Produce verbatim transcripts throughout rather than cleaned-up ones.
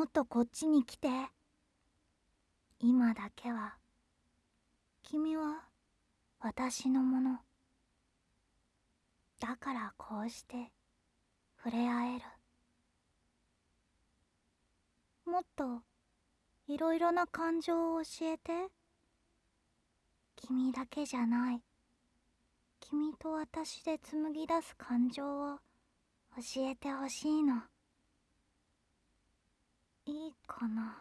もっとこっちに来て。今だけは君は私のものだから、こうして触れ合える。もっといろいろな感情を教えて。君だけじゃない、君と私で紡ぎ出す感情を教えてほしいの。いいかな。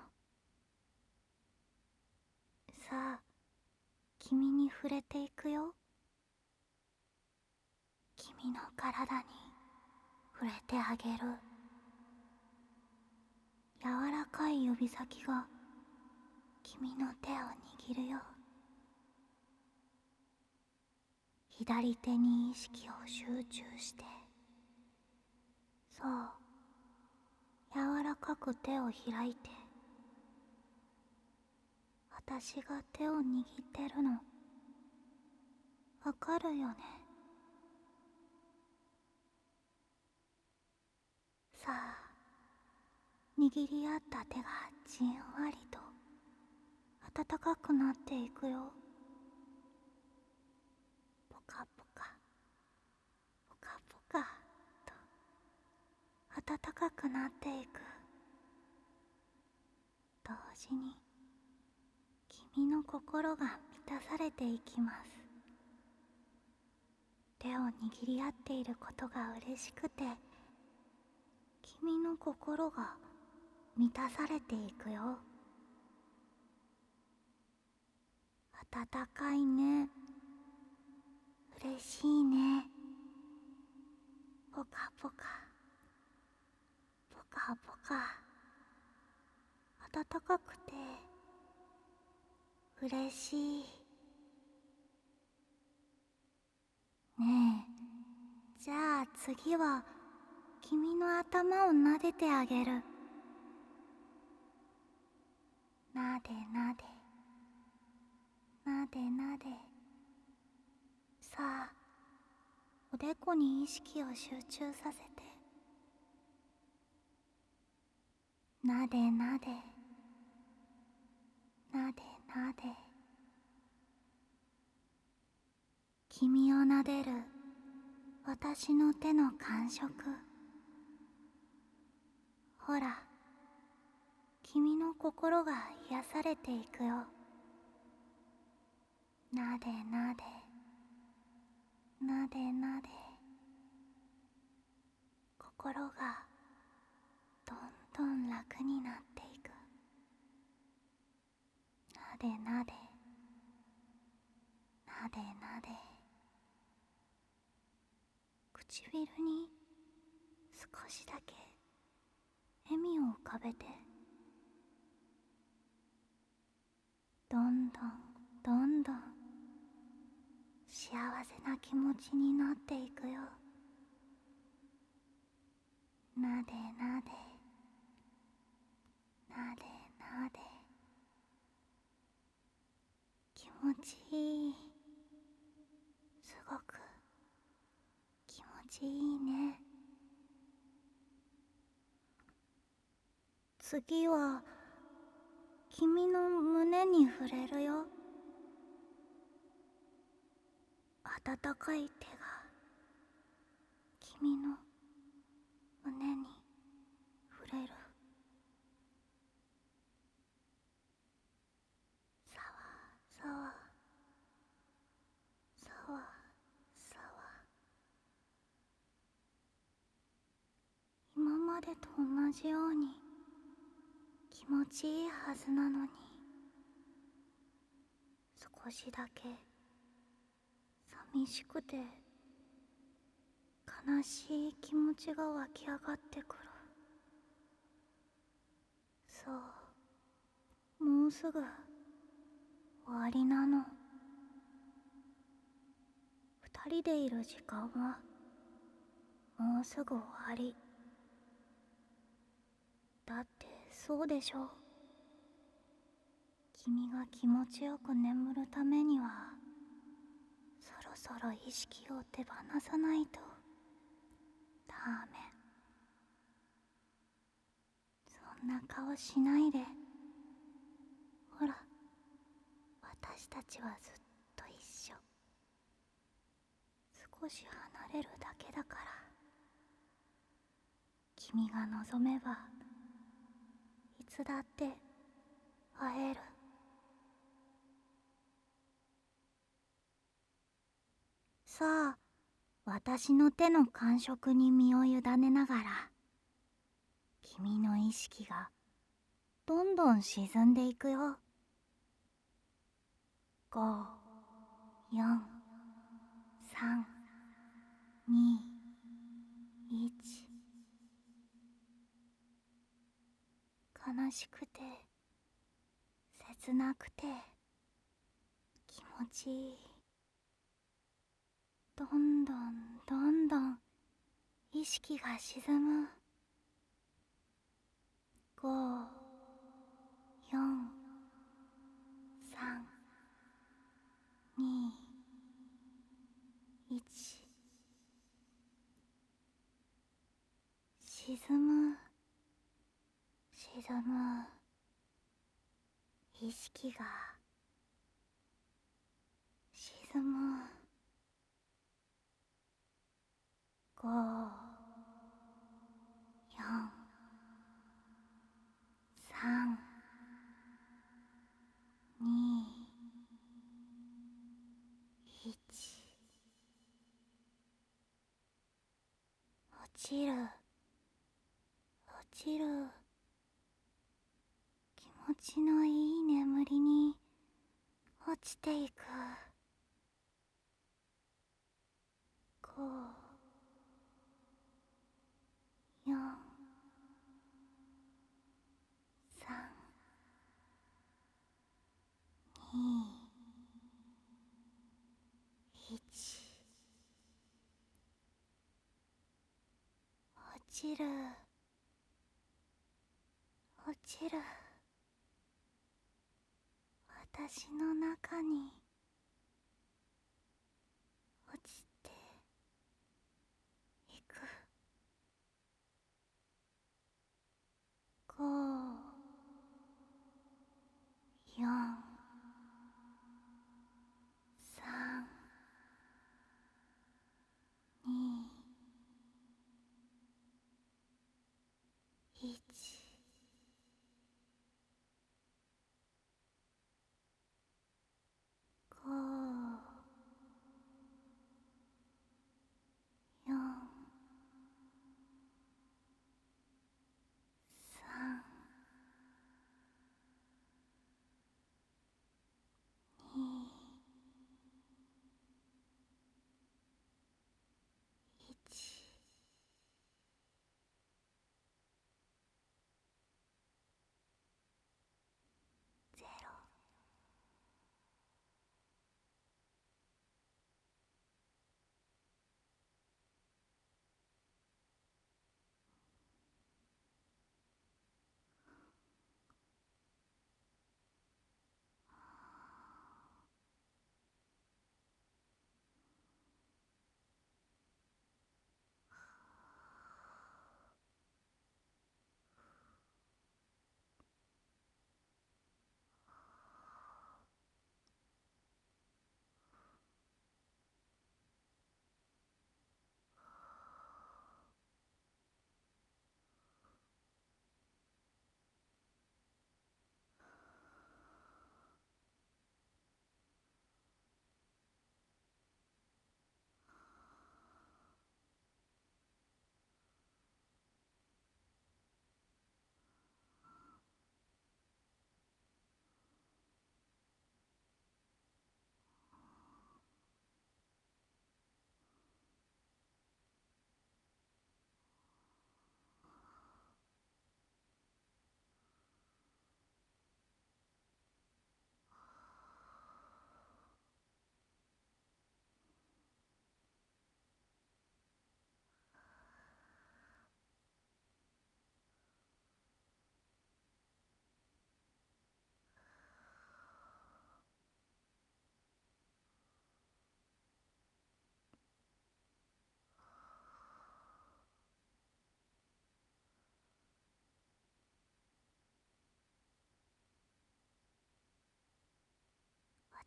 さあ、君に触れていくよ。君の体に触れてあげる。柔らかい指先が君の手を握るよ。左手に意識を集中して、そう、柔らかく手を開いて。私が手を握ってるのわかるよね。さあ、握り合った手がじんわりと温かくなっていくよ。ポカポカポカポカと暖かくなっていく。同時に君の心が満たされていきます。手を握り合っていることが嬉しくて、君の心が満たされていくよ。暖かいね、嬉しいね。ポカポカポカポカ、暖かくて嬉しい。ねえ、じゃあ次は君の頭を撫でてあげる。なでなでなでなで。さあ、おでこに意識を集中させて。なでなでなでなで。君を撫でる私の手の感触。ほら、君の心が癒されていくよ。なでなでなでなで。心がどんどん楽になっていく。なでなでなでなで。唇に少しだけ笑みを浮かべて。どんどんどんどん幸せな気持ちになっていくよ。なでなでなでなで。気持ちいい。すごく気持ちいいね。次は君の胸に触れるよ。温かい手が君の胸に触れる。さわさわさわさわ。今までと同じように気持ちいいはずなのに、少しだけ寂しくて悲しい気持ちが湧き上がってくる。そう、もうすぐ終わりなの。二人でいる時間はもうすぐ終わり。だってそうでしょ。君が気持ちよく眠るためにはそろそろ意識を手放さないとダメ。そんな顔しないで。ほら、私たちはずっと一緒。少し離れるだけだから。君が望めばいつだって会える。さあ、私の手の感触に身を委ねながら、君の意識がどんどん沈んでいくよ。ご、よん、さん、に、いち。悲しくて切なくて気持ちいい。どんどんどんどん意識が沈む。ご、よん、さん、に、いち。沈む、沈む。意識が沈む。ご、よん、さん、に、いち。落ちる、落ちる。気持ちのいい眠りに落ちていく。ご、よん、さん、に、いち。落ちる、落ちる。私の中に落ちていく。ご、よん、さん、に、いち。ご、よん、さん、に、いち。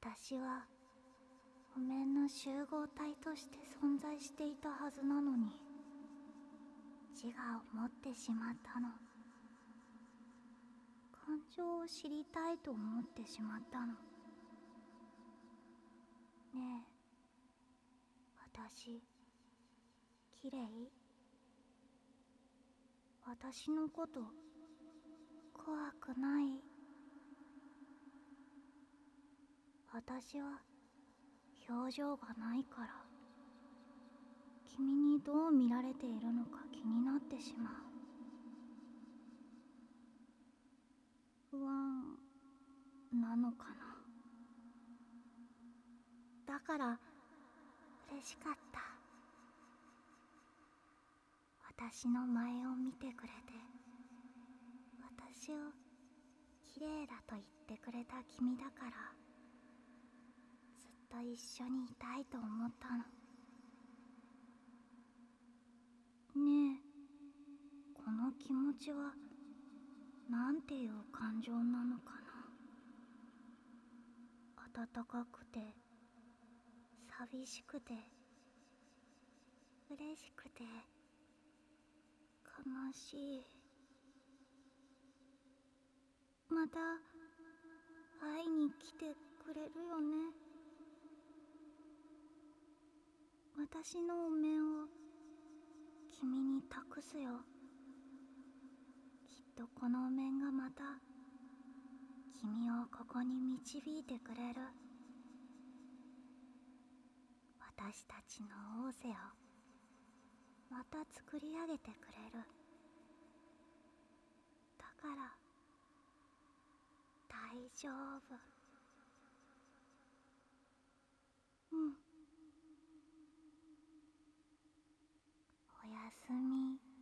私はお面の集合体として存在していたはずなのに自我を持ってしまったの。感情を知りたいと思ってしまったの。ねえ、私きれい？私のこと怖くない？私は表情がないから君にどう見られているのか気になってしまう。不安なのかな。だから嬉しかった。私の前を見てくれて、私を綺麗だと言ってくれた君だから、ずっと一緒にいたいと思ったの。ねえ、この気持ちはなんていう感情なのかな。温かくて、寂しくて、嬉しくて、悲しい。また会いに来てくれるよね。私のお面を君に託すよ。きっとこのお面がまた君をここに導いてくれる。私たちの王政をまた作り上げてくれる。だから大丈夫。うん。おやすみ。